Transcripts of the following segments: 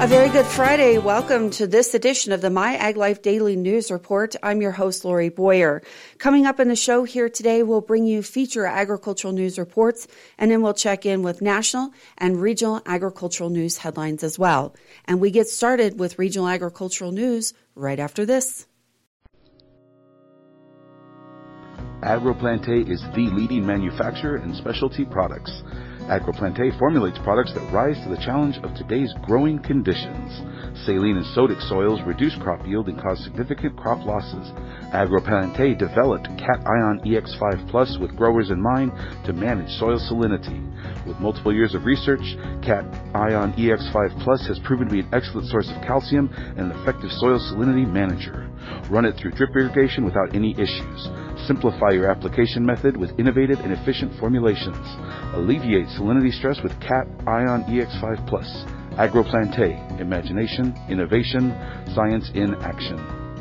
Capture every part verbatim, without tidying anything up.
A very good Friday. Welcome to this edition of the My Ag Life Daily News Report. I'm your host, Lori Boyer. Coming up in the show here today, we'll bring you feature agricultural news reports, and then we'll check in with national and regional agricultural news headlines as well. And we get started with regional agricultural news right after this. AgroPlante is the leading manufacturer in specialty products. AgroPlante formulates products that rise to the challenge of today's growing conditions. Saline and sodic soils reduce crop yield and cause significant crop losses. AgroPlante developed Cat Ion E X five Plus with growers in mind to manage soil salinity. With multiple years of research, Cat Ion E X five Plus has proven to be an excellent source of calcium and an effective soil salinity manager. Run it through drip irrigation without any issues. Simplify your application method with innovative and efficient formulations. Alleviate salinity stress with Cat Ion E X five Plus. AgroPlante. Imagination, innovation, science in action.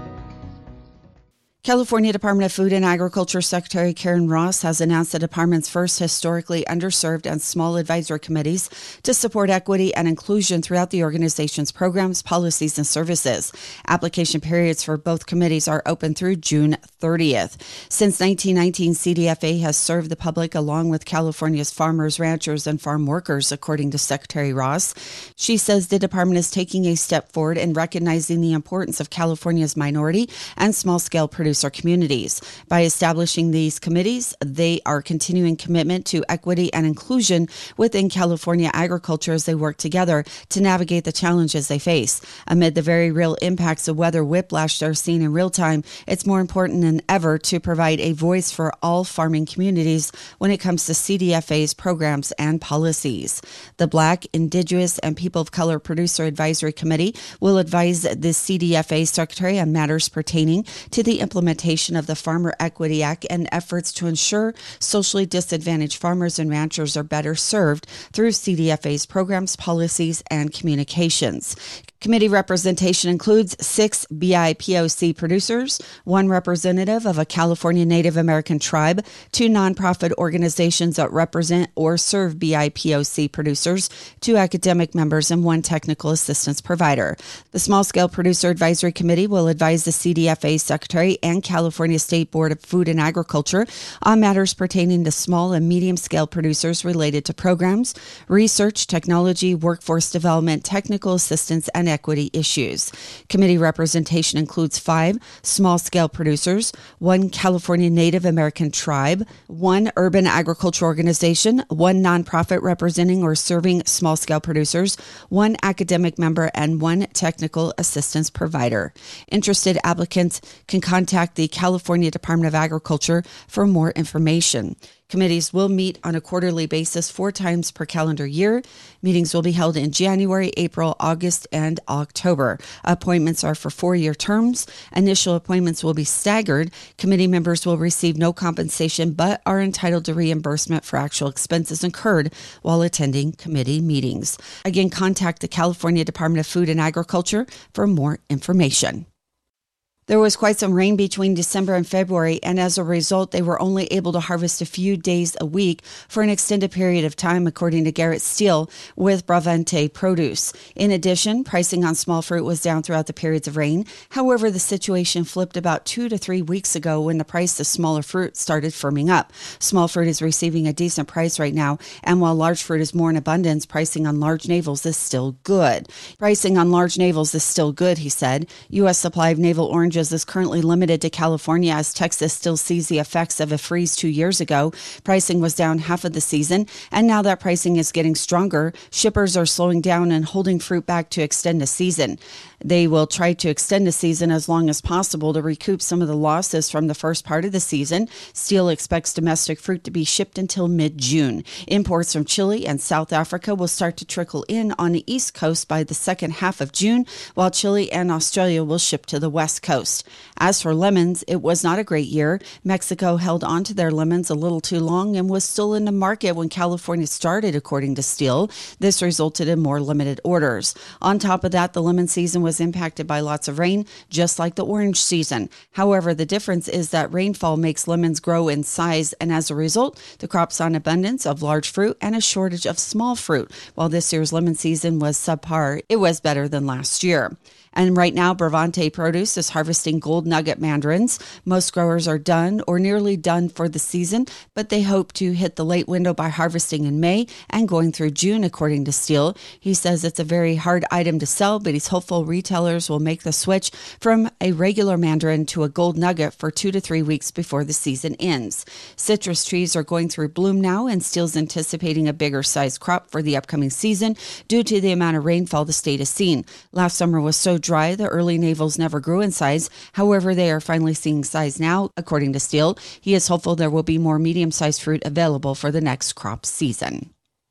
California Department of Food and Agriculture Secretary Karen Ross has announced the department's first historically underserved and small advisory committees to support equity and inclusion throughout the organization's programs, policies, and services. Application periods for both committees are open through June thirtieth. Since nineteen nineteen, C D F A has served the public along with California's farmers, ranchers, and farm workers, according to Secretary Ross. She says the department is taking a step forward in recognizing the importance of California's minority and small-scale producers our communities. By establishing these committees, they are continuing commitment to equity and inclusion within California agriculture as they work together to navigate the challenges they face. Amid the very real impacts of weather whiplash they're seeing in real time, it's more important than ever to provide a voice for all farming communities when it comes to C D F A's programs and policies. The Black, Indigenous, and People of Color Producer Advisory Committee will advise the C D F A Secretary on matters pertaining to the implementation of the Farmer Equity Act and efforts to ensure socially disadvantaged farmers and ranchers are better served through C D F A's programs, policies, and communications. Committee representation includes six B I P O C producers, one representative of a California Native American tribe, two nonprofit organizations that represent or serve B I P O C producers, two academic members, and one technical assistance provider. The Small Scale Producer Advisory Committee will advise the C D F A Secretary and California State Board of Food and Agriculture on matters pertaining to small and medium-scale producers related to programs, research, technology, workforce development, technical assistance, and equity issues. Committee representation includes five small-scale producers, one California Native American tribe, one urban agriculture organization, one nonprofit representing or serving small-scale producers, one academic member, and one technical assistance provider. Interested applicants can contact the California Department of Agriculture for more information. Committees will meet on a quarterly basis four times per calendar year. Meetings will be held in January, April, August, and October. Appointments are for four-year terms. Initial appointments will be staggered. Committee members will receive no compensation but are entitled to reimbursement for actual expenses incurred while attending committee meetings. Again, contact the California Department of Food and Agriculture for more information. There was quite some rain between December and February, and as a result, they were only able to harvest a few days a week for an extended period of time, according to Garrett Steele with Bravante Produce. In addition, pricing on small fruit was down throughout the periods of rain. However, the situation flipped about two to three weeks ago when the price of smaller fruit started firming up. Small fruit is receiving a decent price right now, and while large fruit is more in abundance, pricing on large navels is still good. Pricing on large navels is still good, he said. U S supply of navel oranges is currently limited to California as Texas still sees the effects of a freeze two years ago. Pricing was down half of the season, and now that pricing is getting stronger, shippers are slowing down and holding fruit back to extend the season. They will try to extend the season as long as possible to recoup some of the losses from the first part of the season. Steele expects domestic fruit to be shipped until mid-June. Imports from Chile and South Africa will start to trickle in on the East Coast by the second half of June, while Chile and Australia will ship to the West Coast. Coast. As for lemons, it was not a great year. Mexico held on to their lemons a little too long and was still in the market when California started, according to Steele. This resulted in more limited orders. On top of that, the lemon season was impacted by lots of rain, just like the orange season. However, the difference is that rainfall makes lemons grow in size, and as a result, the crop saw an abundance of large fruit and a shortage of small fruit. While this year's lemon season was subpar, it was better than last year. And right now, Bravante Produce is harvesting Gold Nugget mandarins. Most growers are done or nearly done for the season, but they hope to hit the late window by harvesting in May and going through June, according to Steele. He says it's a very hard item to sell, but he's hopeful retailers will make the switch from a regular mandarin to a Gold Nugget for two to three weeks before the season ends. Citrus trees are going through bloom now, and Steele's anticipating a bigger size crop for the upcoming season due to the amount of rainfall the state has seen. Last summer was so dry, the early navels never grew in size. However, they are finally seeing size now, according to Steele. He is hopeful there will be more medium-sized fruit available for the next crop season.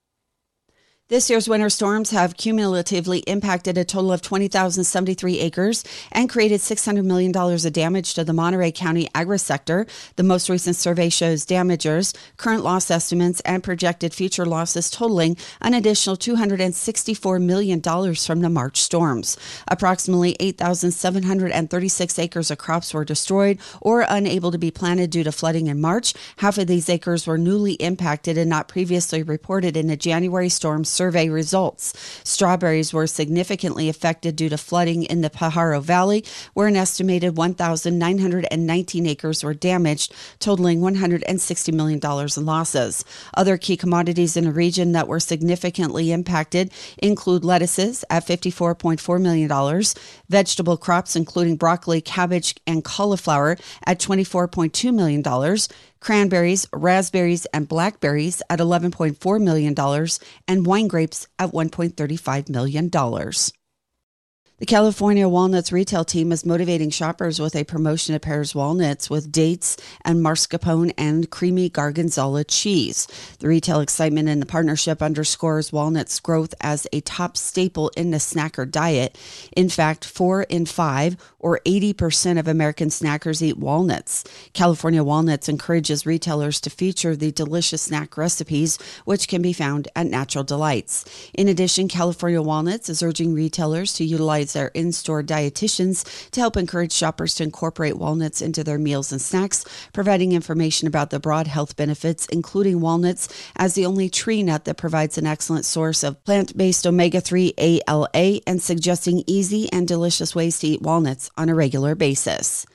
This year's winter storms have cumulatively impacted a total of twenty thousand seventy-three acres and created six hundred million dollars of damage to the Monterey County agri-sector. The most recent survey shows damagers, current loss estimates, and projected future losses totaling an additional two hundred sixty-four million dollars from the March storms. Approximately eight thousand seven hundred thirty-six acres of crops were destroyed or unable to be planted due to flooding in March. Half of these acres were newly impacted and not previously reported in the January storms survey results. Strawberries were significantly affected due to flooding in the Pajaro Valley, where an estimated one thousand nine hundred nineteen acres were damaged, totaling one hundred sixty million dollars in losses. Other key commodities in the region that were significantly impacted include lettuces at fifty-four point four million dollars, vegetable crops including broccoli, cabbage, and cauliflower at twenty-four point two million dollars, cranberries, raspberries, and blackberries at eleven point four million dollars, and wine grapes at one point three five million dollars. The California Walnuts retail team is motivating shoppers with a promotion that pairs walnuts with dates and mascarpone and creamy Gorgonzola cheese. The retail excitement in the partnership underscores walnuts' growth as a top staple in the snacker diet. In fact, four in five, or eighty percent of American snackers eat walnuts. California Walnuts encourages retailers to feature the delicious snack recipes, which can be found at Natural Delights. In addition, California Walnuts is urging retailers to utilize their in-store dietitians to help encourage shoppers to incorporate walnuts into their meals and snacks, providing information about the broad health benefits, including walnuts as the only tree nut that provides an excellent source of plant-based omega three A L A, and suggesting easy and delicious ways to eat walnuts on a regular basis.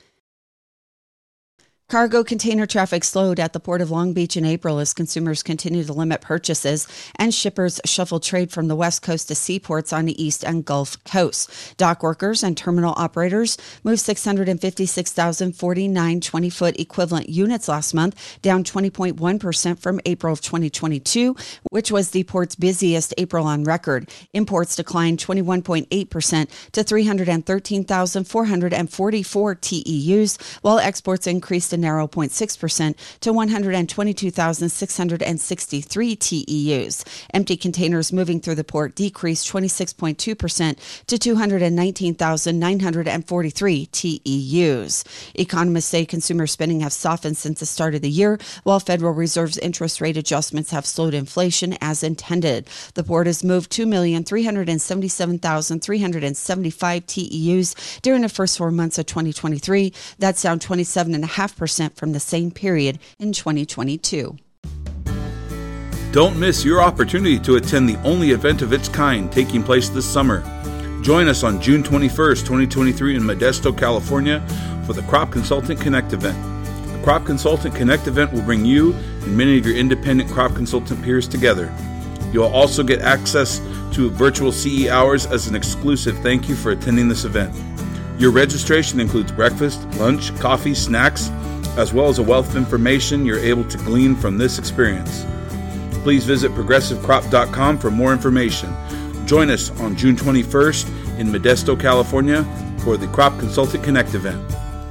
Cargo container traffic slowed at the Port of Long Beach in April as consumers continue to limit purchases and shippers shuffle trade from the West Coast to seaports on the East and Gulf Coasts. Dock workers and terminal operators moved six hundred fifty-six thousand forty-nine twenty-foot equivalent units last month, down twenty point one percent from April of twenty twenty-two, which was the port's busiest April on record. Imports declined twenty-one point eight percent to three hundred thirteen thousand four hundred forty-four T E Us, while exports increased a narrow zero point six percent to one hundred twenty-two thousand six hundred sixty-three T E Us. Empty containers moving through the port decreased twenty-six point two percent to two hundred nineteen thousand nine hundred forty-three T E Us. Economists say consumer spending has softened since the start of the year, while Federal Reserve's interest rate adjustments have slowed inflation as intended. The port has moved two million three hundred seventy-seven thousand three hundred seventy-five T E Us during the first four months of twenty twenty-three. That's down twenty-seven point five percent from the same period in twenty twenty-two. Don't miss your opportunity to attend the only event of its kind taking place this summer. Join us on June twenty-first, twenty twenty-three in Modesto, California for the Crop Consultant Connect event. The Crop Consultant Connect event will bring you and many of your independent crop consultant peers together. You'll also get access to virtual C E hours as an exclusive thank you for attending this event. Your registration includes breakfast, lunch, coffee, snacks, as well as a wealth of information you're able to glean from this experience. Please visit progressive crop dot com for more information. Join us on June twenty-first in Modesto, California for the Crop Consultant Connect event.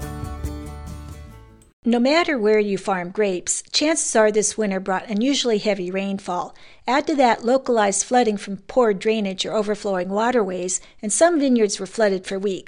No matter where you farm grapes, chances are this winter brought unusually heavy rainfall. Add to that localized flooding from poor drainage or overflowing waterways, and some vineyards were flooded for weeks.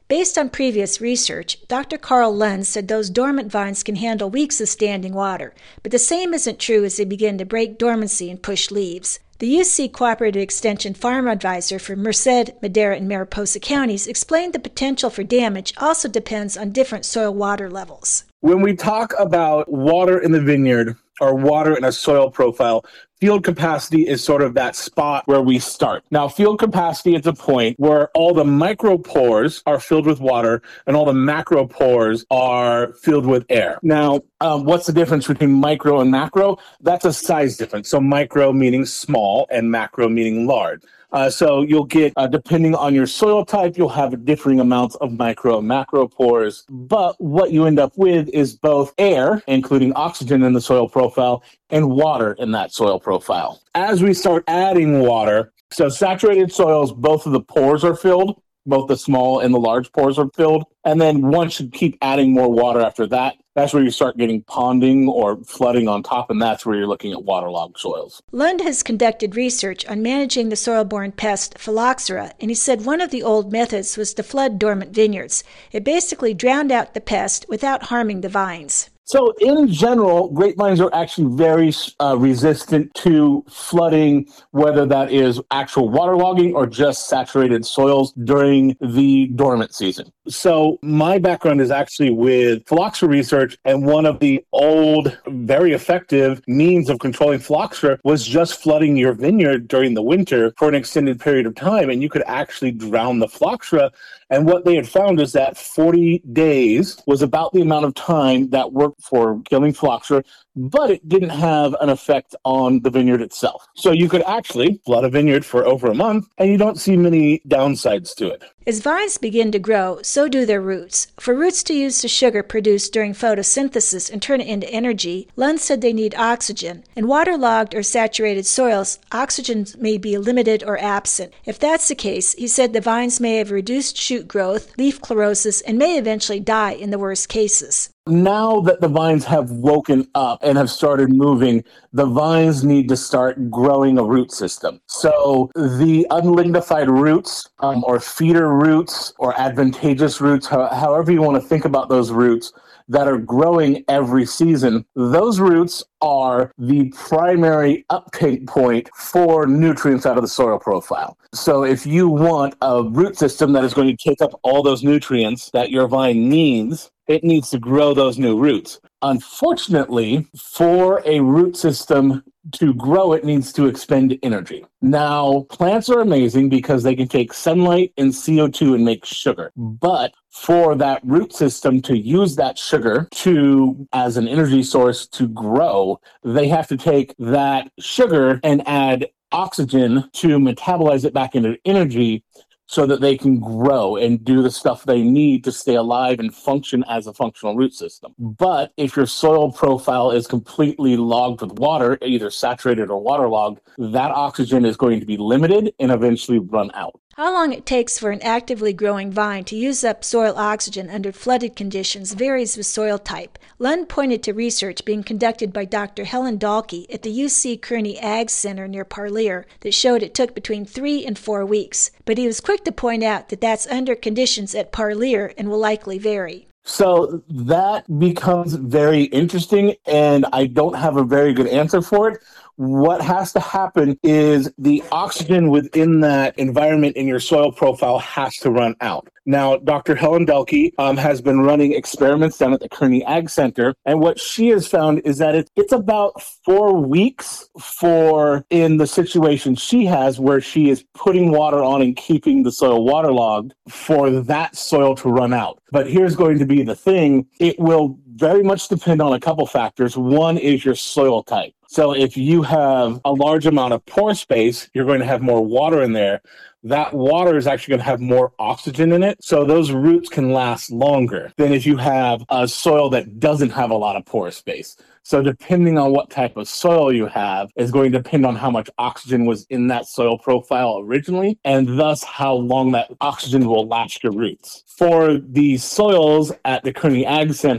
Based on previous research, Doctor Carl Lund said those dormant vines can handle weeks of standing water, but the same isn't true as they begin to break dormancy and push leaves. The U C Cooperative Extension Farm Advisor for Merced, Madera, and Mariposa counties explained the potential for damage also depends on different soil water levels. When we talk about water in the vineyard or water in a soil profile, field capacity is sort of that spot where we start. Now, field capacity is a point where all the micropores are filled with water and all the macropores are filled with air. Now, um, what's the difference between micro and macro? That's a size difference. So micro meaning small and macro meaning large. Uh, so you'll get, uh, depending on your soil type, you'll have differing amounts of micro and macro pores. But what you end up with is both air, including oxygen in the soil profile, and water in that soil profile. As we start adding water, so saturated soils, both of the pores are filled, both the small and the large pores are filled. And then once you keep adding more water after that, that's where you start getting ponding or flooding on top, and that's where you're looking at waterlogged soils. Lund has conducted research on managing the soil-borne pest phylloxera, and he said one of the old methods was to flood dormant vineyards. It basically drowned out the pest without harming the vines. So in general, grapevines are actually very uh, resistant to flooding, whether that is actual waterlogging or just saturated soils during the dormant season. So my background is actually with phylloxera research, and one of the old, very effective means of controlling phylloxera was just flooding your vineyard during the winter for an extended period of time, and you could actually drown the phylloxera. And what they had found is that forty days was about the amount of time that worked for killing phylloxera, but it didn't have an effect on the vineyard itself. So you could actually flood a vineyard for over a month, and you don't see many downsides to it. As vines begin to grow, so do their roots. For roots to use the sugar produced during photosynthesis and turn it into energy, Lund said they need oxygen. In waterlogged or saturated soils, oxygen may be limited or absent. If that's the case, he said the vines may have reduced shoot growth, leaf chlorosis, and may eventually die in the worst cases. Now that the vines have woken up and have started moving, the vines need to start growing a root system. So the unlignified roots um, or feeder roots or advantageous roots, ho- however you want to think about those roots that are growing every season, those roots are the primary uptake point for nutrients out of the soil profile. So if you want a root system that is going to take up all those nutrients that your vine needs, it needs to grow those new roots. Unfortunately, for a root system to grow, it needs to expend energy. Now, plants are amazing because they can take sunlight and C O two and make sugar. But for that root system to use that sugar to as an energy source to grow, they have to take that sugar and add oxygen to metabolize it back into energy so that they can grow and do the stuff they need to stay alive and function as a functional root system. But if your soil profile is completely logged with water, either saturated or waterlogged, that oxygen is going to be limited and eventually run out. How long it takes for an actively growing vine to use up soil oxygen under flooded conditions varies with soil type. Lund pointed to research being conducted by Doctor Helen Dahlke at the U C Kearney Ag Center near Parlier that showed it took between three and four weeks. But he was quick to point out that that's under conditions at Parlier and will likely vary. So that becomes very interesting, and I don't have a very good answer for it. What has to happen is the oxygen within that environment in your soil profile has to run out. Now, Doctor Helen Dahlke um, has been running experiments down at the Kearney Ag Center, and what she has found is that it, it's about four weeks for, in the situation she has, where she is putting water on and keeping the soil waterlogged, for that soil to run out. But here's going to be the thing. It will very much depend on a couple factors. One is your soil type. So if you have a large amount of pore space, you're going to have more water in there. That water is actually going to have more oxygen in it, so those roots can last longer than if you have a soil that doesn't have a lot of pore space. So depending on what type of soil you have is going to depend on how much oxygen was in that soil profile originally, and thus how long that oxygen will last your roots. For the soils at the Kearney Ag Center,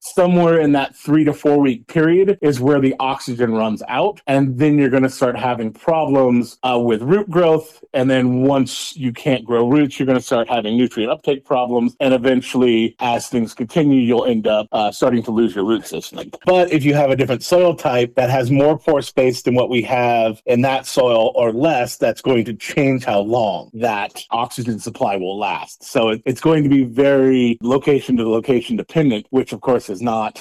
somewhere in that three to four week period is where the oxygen runs out. And then you're going to start having problems uh, with root growth. And then once you can't grow roots, you're going to start having nutrient uptake problems. And eventually, as things continue, you'll end up uh, starting to lose your root system. But if you have a different soil type that has more pore space than what we have in that soil or less, that's going to change how long that oxygen supply will last. So it, it's going to be very location to location dependent, which of course is not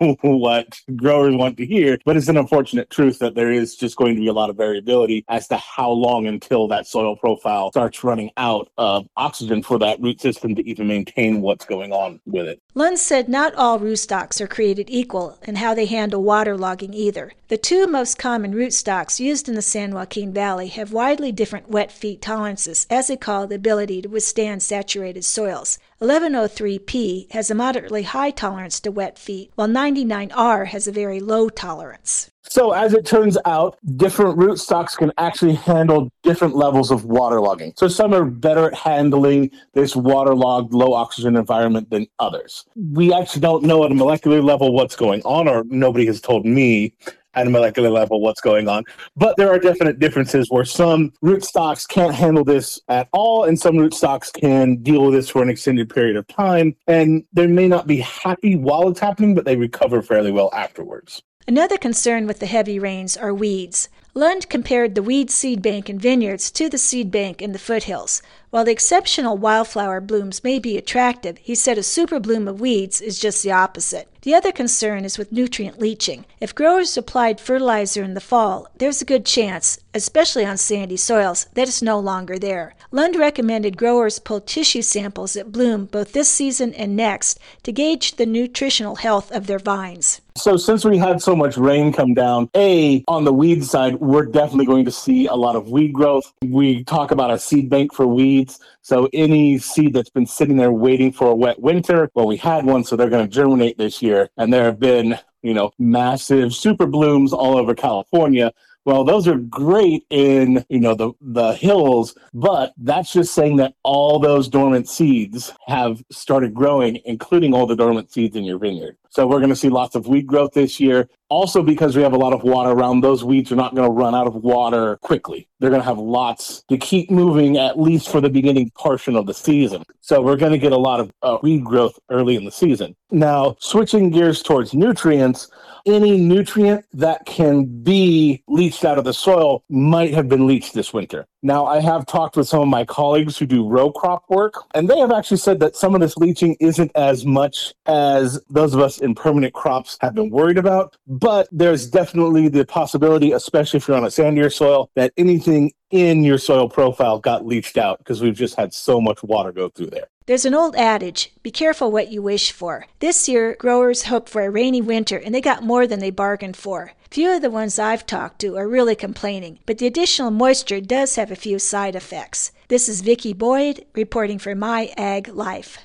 what growers want to hear, but it's an unfortunate truth that there is just going to be a lot of variability as to how long until that soil profile starts running out of oxygen for that root system to even maintain what's going on with it. Lund said not all rootstocks are created equal in how they handle waterlogging either. The two most common rootstocks used in the San Joaquin Valley have widely different wet feet tolerances, as they call the ability to withstand saturated soils. eleven oh three P has a moderately high tolerance to wet feet, while ninety-nine R has a very low tolerance. So as it turns out, different rootstocks can actually handle different levels of waterlogging. So some are better at handling this waterlogged, low oxygen environment than others. We actually don't know at a molecular level what's going on, or nobody has told me at a molecular level what's going on. But there are definite differences where some rootstocks can't handle this at all, and some rootstocks can deal with this for an extended period of time. And they may not be happy while it's happening, but they recover fairly well afterwards. Another concern with the heavy rains are weeds. Lund compared the weed seed bank in vineyards to the seed bank in the foothills. While the exceptional wildflower blooms may be attractive, he said a super bloom of weeds is just the opposite. The other concern is with nutrient leaching. If growers applied fertilizer in the fall, there's a good chance, especially on sandy soils, that it's no longer there. Lund recommended growers pull tissue samples at bloom both this season and next to gauge the nutritional health of their vines. So since we had so much rain come down, A, on the weed side, we're definitely going to see a lot of weed growth. We talk about a seed bank for weeds. So any seed that's been sitting there waiting for a wet winter, well, we had one, so they're going to germinate this year. And there have been, you know, massive super blooms all over California. Well, those are great in, you know, the, the hills, but that's just saying that all those dormant seeds have started growing, including all the dormant seeds in your vineyard. So we're going to see lots of weed growth this year. Also, because we have a lot of water around, those weeds are not going to run out of water quickly. They're going to have lots to keep moving, at least for the beginning portion of the season. So we're going to get a lot of uh, weed growth early in the season. Now, switching gears towards nutrients, any nutrient that can be leached out of the soil might have been leached this winter. Now, I have talked with some of my colleagues who do row crop work, and they have actually said that some of this leaching isn't as much as those of us in permanent crops have been worried about. But there's definitely the possibility, especially if you're on a sandier soil, that anything in your soil profile got leached out because we've just had so much water go through there. There's an old adage, be careful what you wish for. This year, growers hoped for a rainy winter, and they got more than they bargained for. Few of the ones I've talked to are really complaining, but the additional moisture does have a few side effects. This is Vicki Boyd reporting for My Ag Life.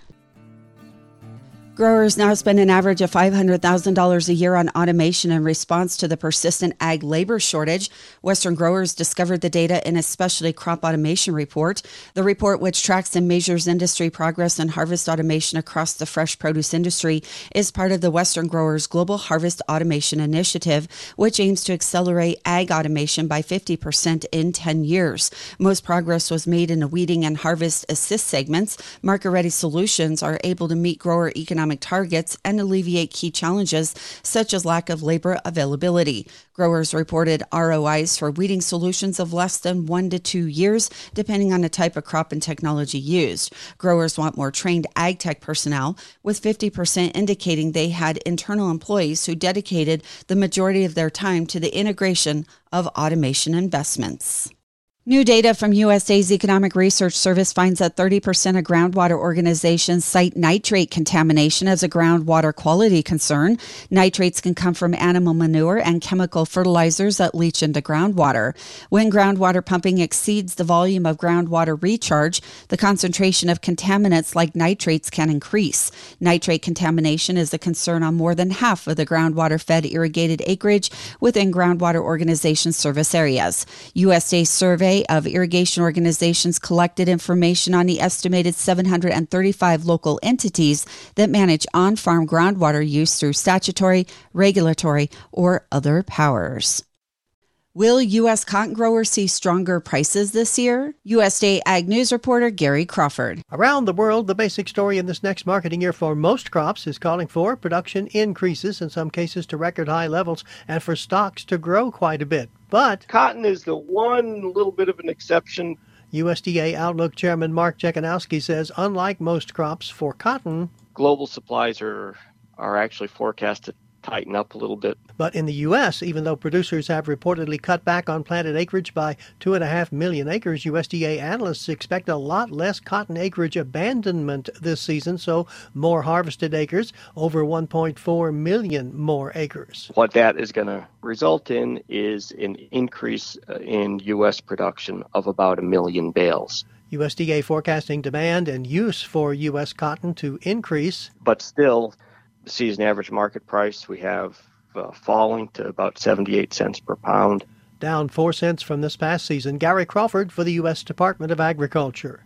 Growers now spend an average of five hundred thousand dollars a year on automation in response to the persistent ag labor shortage. Western growers discovered the data in a specialty crop automation report. The report, which tracks and measures industry progress in harvest automation across the fresh produce industry, is part of the Western Growers Global Harvest Automation Initiative, which aims to accelerate ag automation by fifty percent in ten years. Most progress was made in the weeding and harvest assist segments. Market-ready solutions are able to meet grower economic targets and alleviate key challenges such as lack of labor availability. Growers reported R O Is for weeding solutions of less than one to two years, depending on the type of crop and technology used. Growers want more trained ag tech personnel, with fifty percent indicating they had internal employees who dedicated the majority of their time to the integration of automation investments. New data from U S Da's Economic Research Service finds that thirty percent of groundwater organizations cite nitrate contamination as a groundwater quality concern. Nitrates can come from animal manure and chemical fertilizers that leach into groundwater. When groundwater pumping exceeds the volume of groundwater recharge, the concentration of contaminants like nitrates can increase. Nitrate contamination is a concern on more than half of the groundwater-fed irrigated acreage within groundwater organization service areas. U S Da's survey survey of irrigation organizations collected information on the estimated seven hundred thirty-five local entities that manage on-farm groundwater use through statutory, regulatory, or other powers. Will U S cotton growers see stronger prices this year? U S D A Ag News reporter Gary Crawford. Around the world, the basic story in this next marketing year for most crops is calling for production increases, in some cases to record high levels, and for stocks to grow quite a bit. But cotton is the one little bit of an exception. U S D A Outlook Chairman Mark Jekanowski says, unlike most crops for cotton, global supplies are are actually forecast to tighten up a little bit. But in the U S, even though producers have reportedly cut back on planted acreage by two and a half million acres, U S D A analysts expect a lot less cotton acreage abandonment this season, so more harvested acres, over one point four million more acres. What that is going to result in is an increase in U S production of about a million bales. U S D A forecasting demand and use for U S cotton to increase. But still, the season average market price we have uh, falling to about seventy-eight cents per pound. Down four cents from this past season. Gary Crawford for the U S Department of Agriculture.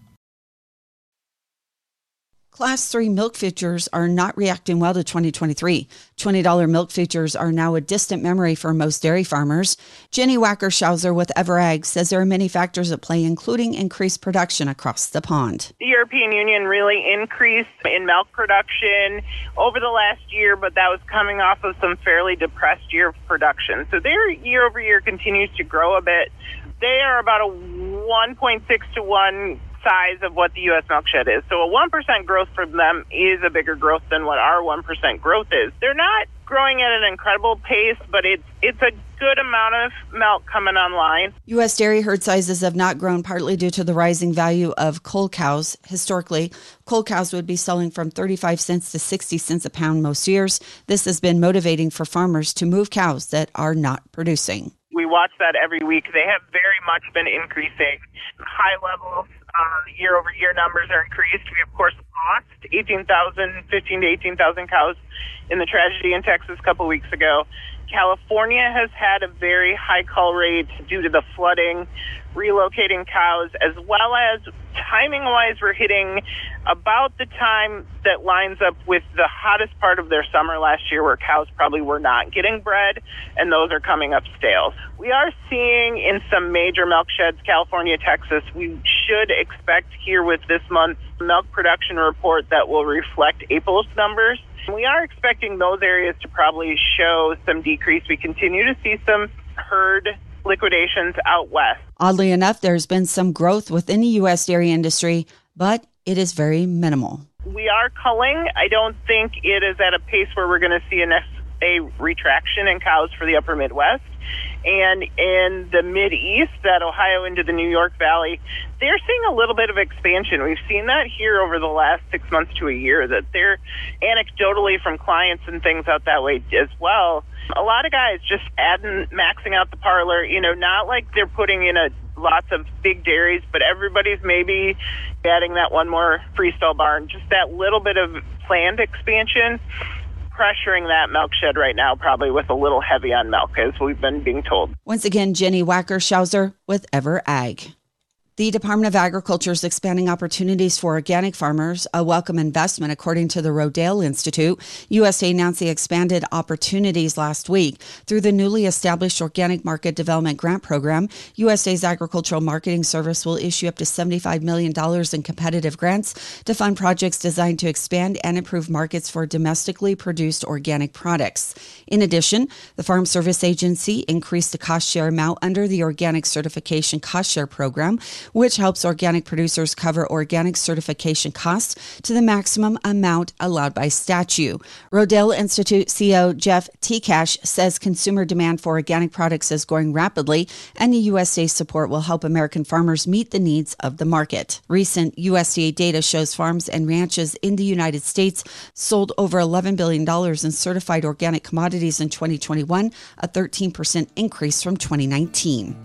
Class three milk futures are not reacting well to twenty twenty-three. twenty dollars milk futures are now a distant memory for most dairy farmers. Jenny Wackershauser with EverAg says there are many factors at play, including increased production across the pond. The European Union really increased in milk production over the last year, but that was coming off of some fairly depressed year of production. So their year over year continues to grow a bit. They are about a one point six to one size of what the U S milk shed is. So a one percent growth for them is a bigger growth than what our one percent growth is. They're not growing at an incredible pace, but it's it's a good amount of milk coming online. U S dairy herd sizes have not grown partly due to the rising value of cull cows. Historically, cull cows would be selling from thirty-five cents to sixty cents a pound most years. This has been motivating for farmers to move cows that are not producing. We watch that every week. They have very much been increasing. High levels, uh, year-over-year numbers are increased. We, of course, lost eighteen thousand, fifteen to eighteen thousand cows in the tragedy in Texas a couple weeks ago. California has had a very high cull rate due to the flooding, relocating cows, as well as timing-wise, we're hitting about the time that lines up with the hottest part of their summer last year where cows probably were not getting bred, and those are coming up stale. We are seeing in some major milk sheds, California, Texas, we should expect here with this month's milk production report that will reflect April's numbers. We are expecting those areas to probably show some decrease. We continue to see some herd liquidations out west. Oddly enough, there's been some growth within the U S dairy industry, but it is very minimal. We are culling. I don't think it is at a pace where we're going to see a, a retraction in cows for the upper Midwest. And in the Mid-East, that Ohio into the New York Valley, they're seeing a little bit of expansion. We've seen that here over the last six months to a year, that they're anecdotally from clients and things out that way as well. A lot of guys just adding, maxing out the parlor, you know, not like they're putting in a lots of big dairies, but everybody's maybe adding that one more freestall barn, just that little bit of planned expansion, pressuring that milk shed right now, probably with a little heavy on milk, as we've been being told. Once again, Jenny Wackershauser with EverAg. The Department of Agriculture is expanding opportunities for organic farmers, a welcome investment, according to the Rodale Institute. U S D A announced the expanded opportunities last week. Through the newly established Organic Market Development Grant Program, U S D A's Agricultural Marketing Service will issue up to seventy-five million dollars in competitive grants to fund projects designed to expand and improve markets for domestically produced organic products. In addition, the Farm Service Agency increased the cost share amount under the Organic Certification Cost Share Program, which helps organic producers cover organic certification costs to the maximum amount allowed by statute. Rodale Institute C E O Jeff Tekash says consumer demand for organic products is growing rapidly, and the U S D A support will help American farmers meet the needs of the market. Recent U S D A data shows farms and ranches in the United States sold over eleven billion dollars in certified organic commodities in twenty twenty-one, a thirteen percent increase from twenty nineteen.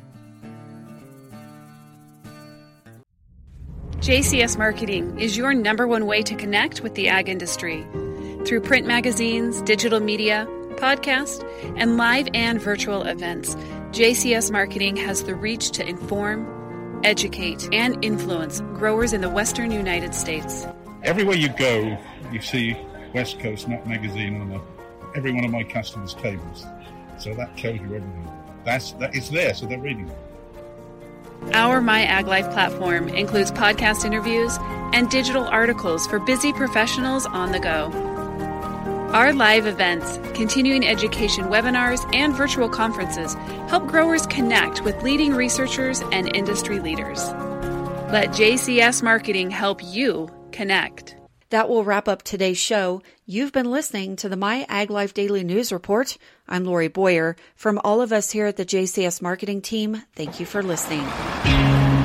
J C S Marketing is your number one way to connect with the ag industry. Through print magazines, digital media, podcast, and live and virtual events, J C S Marketing has the reach to inform, educate, and influence growers in the western United States. Everywhere you go, you see West Coast Nut Magazine on a, every one of my customers' tables. So that tells you everything. That's that it's there, so they're reading it. Our My Ag Life platform includes podcast interviews and digital articles for busy professionals on the go. Our live events, continuing education webinars, and virtual conferences help growers connect with leading researchers and industry leaders. Let J C S Marketing help you connect. That will wrap up today's show. You've been listening to the My Ag Life Daily News Report. I'm Lori Boyer. From all of us here at the J C S Marketing Team, thank you for listening.